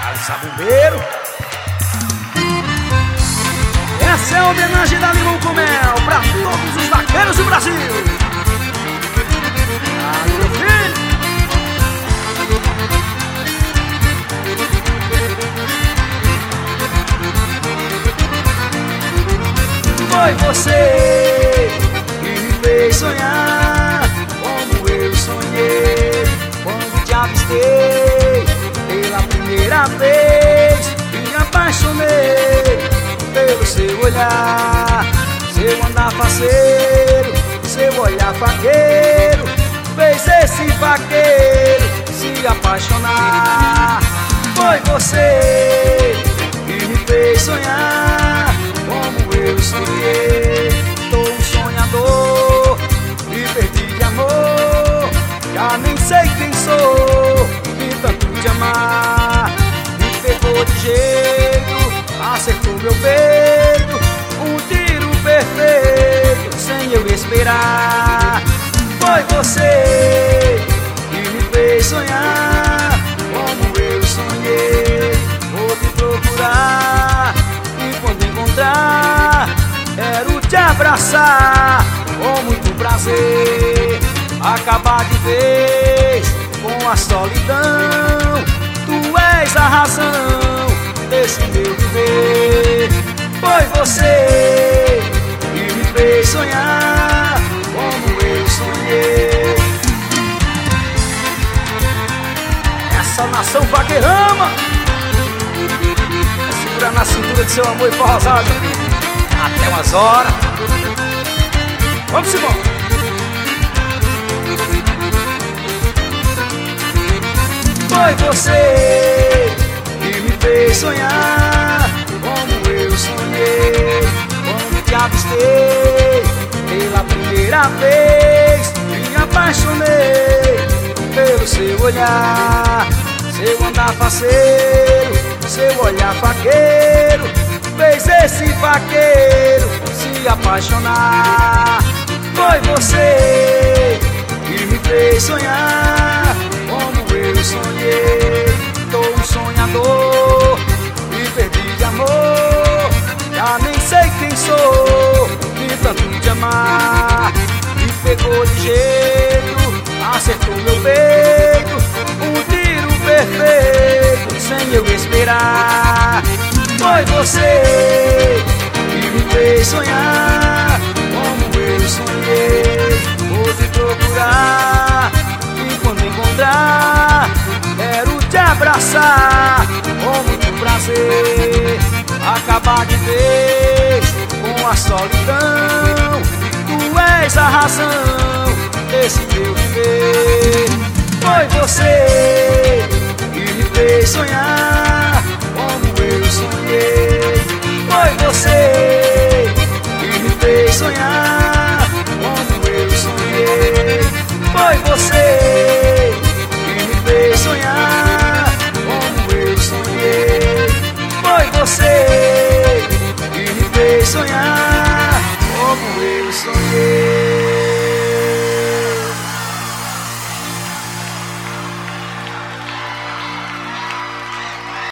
Sabumbeiro. Essa é a homenagem da Limão com Mel pra todos os vaqueiros do Brasil. Aí, meu filho. Foi você que me fez sonhar como eu sonhei quando te avistei pela primeira vez. Me apaixonei pelo seu olhar, seu andar faceiro, seu olhar vaqueiro, fez esse vaqueiro se apaixonar. Foi você que me fez sonhar como eu sonhei. Tô um sonhador, me perdi de amor, já nem sei quem sou, de tanto te amar. Me pegou de jeito, acertou meu peito, um tiro perfeito, sem eu esperar. Foi você que me fez sonhar como eu sonhei. Vou te procurar e quando encontrar, quero te abraçar com muito prazer. Acabar de vez com a solidão, tu és a razão desse meu viver. Foi você que me fez sonhar como eu sonhei. Essa nação vaqueirama, segura na cintura de seu amor e forrosado até umas horas. Vamos embora. Foi você que me fez sonhar como eu sonhei quando te avistei pela primeira vez. Me apaixonei pelo seu olhar, seu andar faceiro, seu olhar vaqueiro, fez esse vaqueiro se apaixonar. Foi você que me fez sonhar como eu sonhei. Tô um sonhador, me perdi de amor, já nem sei quem sou, de tanto te amar. Me pegou de jeito, acertou meu peito, um tiro perfeito, sem eu esperar. Foi você que me fez sonhar como eu sonhei. Vou te procurar e quando encontrar, quero te abraçar com muito prazer. Acabar de vez com a solidão, tu és a razão desse